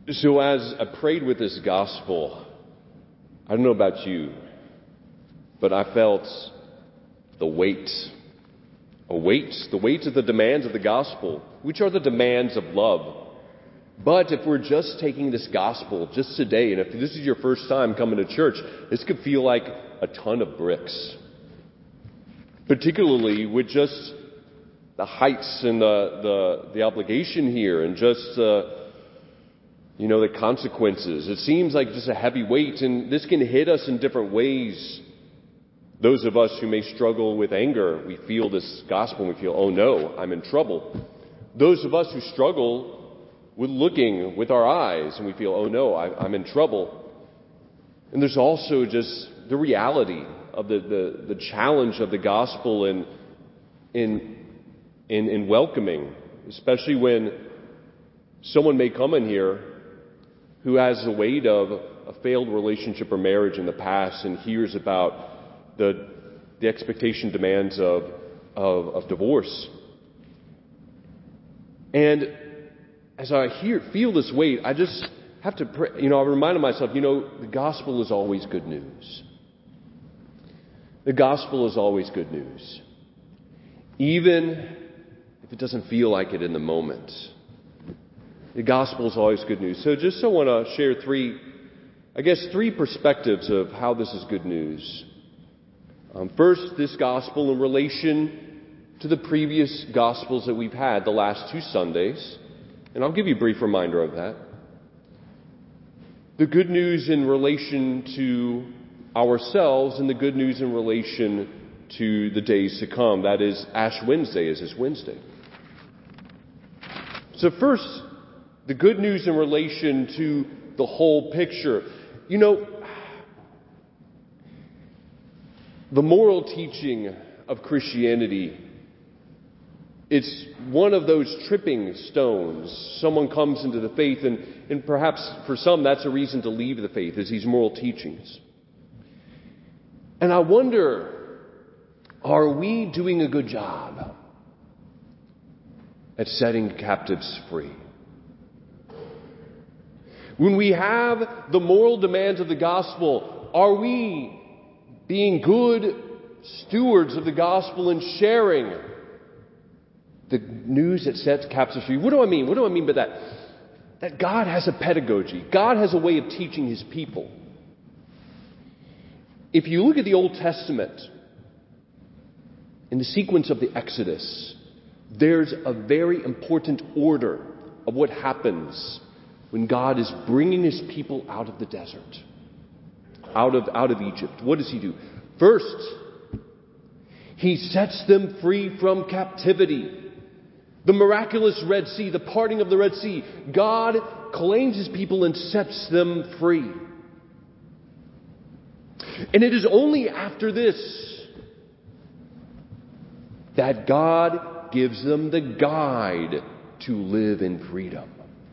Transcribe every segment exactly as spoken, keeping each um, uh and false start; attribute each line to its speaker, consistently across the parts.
Speaker 1: So as I prayed with this gospel, I don't know about you, but I felt the weight. A weight. The weight of the demands of the gospel, which are the demands of love. But if we're just taking this gospel just today, and if this is your first time coming to church, this could feel like a ton of bricks. Particularly with just the heights and the, the, the obligation here and just, uh, you know, the consequences. It seems like just a heavy weight, and this can hit us in different ways. Those of us who may struggle with anger, we feel this gospel and we feel, oh no, I'm in trouble. Those of us who struggle with looking with our eyes and we feel, oh no, I, I'm in trouble. And there's also just the reality of the, the, the challenge of the gospel in, in, in, in welcoming, especially when someone may come in here who has the weight of a failed relationship or marriage in the past and hears about the, the expectation demands of, of, of divorce. And as I hear, feel this weight, I just have to, pray, you know, I reminded myself, you know, the gospel is always good news. The gospel is always good news. Even if it doesn't feel like it in the moment. The gospel is always good news. So just so I want to share three, I guess, three perspectives of how this is good news. Um, first, this gospel in relation to the previous gospels that we've had the last two Sundays. And I'll give you a brief reminder of that. The good news in relation to ourselves and the good news in relation to the days to come. That is, Ash Wednesday is this Wednesday. So first, the good news in relation to the whole picture. You know, the moral teaching of Christianity, it's one of those tripping stones. Someone comes into the faith, and, and perhaps for some that's a reason to leave the faith, is these moral teachings. And I wonder, are we doing a good job at setting captives free? When we have the moral demands of the gospel, are we being good stewards of the gospel and sharing the news that sets captives free? What do I mean? What do I mean by that? That God has a pedagogy. God has a way of teaching His people. If you look at the Old Testament, in the sequence of the Exodus, there's a very important order of what happens when God is bringing His people out of the desert, out of, out of Egypt. What does He do? First, He sets them free from captivity. The miraculous Red Sea, the parting of the Red Sea. God claims His people and sets them free. And it is only after this that God gives them the guide to live in freedom.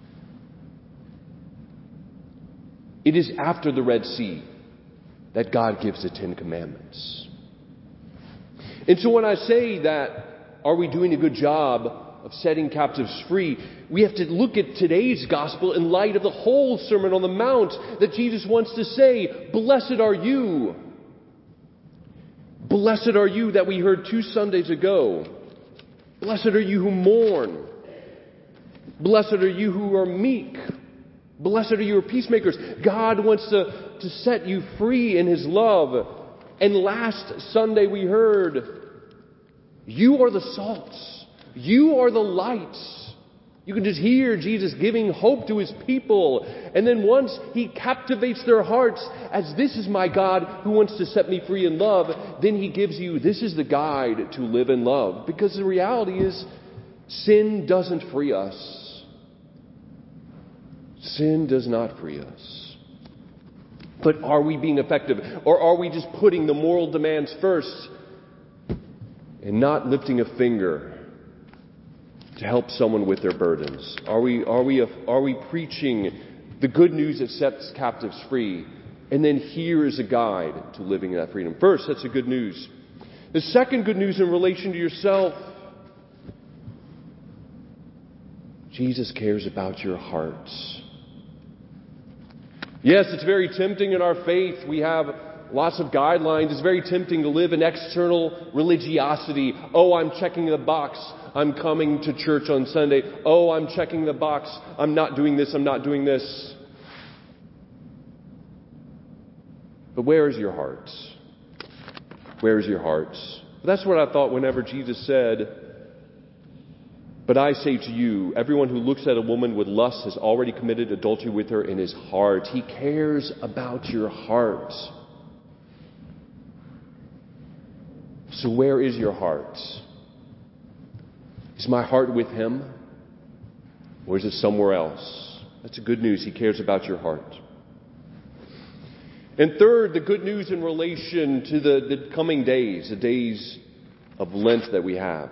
Speaker 1: It is after the Red Sea that God gives the Ten Commandments. And so when I say that, are we doing a good job of setting captives free, we have to look at today's gospel in light of the whole Sermon on the Mount that Jesus wants to say, blessed are you. Blessed are you that we heard two Sundays ago. Blessed are you who mourn. Blessed are you who are meek. Blessed are you who are peacemakers. God wants to, to set you free in His love. And last Sunday we heard, you are the salts. You are the lights. You can just hear Jesus giving hope to His people. And then once He captivates their hearts as this is my God who wants to set me free in love, then He gives you, this is the guide to live in love. Because the reality is, sin doesn't free us. Sin does not free us. But are we being effective? Or are we just putting the moral demands first and not lifting a finger to help someone with their burdens? Are we, are we, are we preaching the good news that sets captives free? And then here is a guide to living in that freedom. First, that's the good news. The second good news in relation to yourself, Jesus cares about your hearts. Yes, it's very tempting in our faith. We have lots of guidelines. It's very tempting to live in external religiosity. Oh, I'm checking the box. I'm coming to church on Sunday. Oh, I'm checking the box. I'm not doing this. I'm not doing this. But where is your heart? Where is your heart? That's what I thought whenever Jesus said, "But I say to you, everyone who looks at a woman with lust has already committed adultery with her in his heart." He cares about your heart. So where is your heart? Is my heart with Him? Or is it somewhere else? That's the good news. He cares about your heart. And third, the good news in relation to the, the coming days, the days of Lent that we have.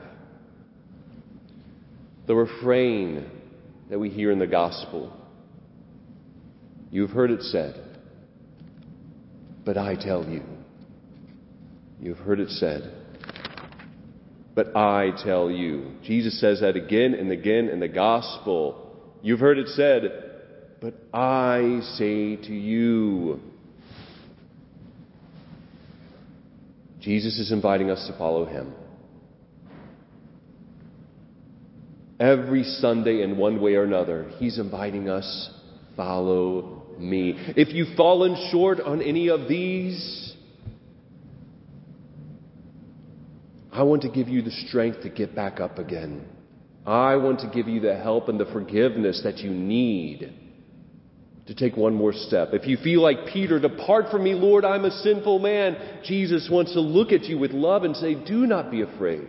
Speaker 1: The refrain that we hear in the gospel. You've heard it said, but I tell you. You've heard it said, but I tell you. Jesus says that again and again in the gospel. You've heard it said, but I say to you. Jesus is inviting us to follow Him. Every Sunday in one way or another, He's inviting us, follow me. If you've fallen short on any of these, I want to give you the strength to get back up again. I want to give you the help and the forgiveness that you need to take one more step. If you feel like Peter, "Depart from me, Lord, I'm a sinful man," Jesus wants to look at you with love and say, "Do not be afraid.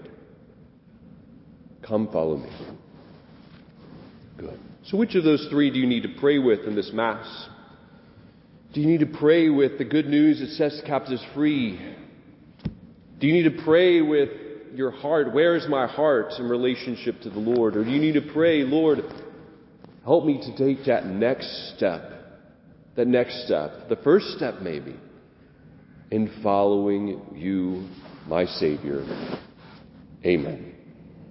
Speaker 1: Come follow me." Good. So which of those three do you need to pray with in this Mass? Do you need to pray with the good news that sets captives free? Do you need to pray with your heart? Where is my heart in relationship to the Lord? Or do you need to pray, "Lord, help me to take that next step, that next step, the first step maybe, in following you, my Savior." Amen.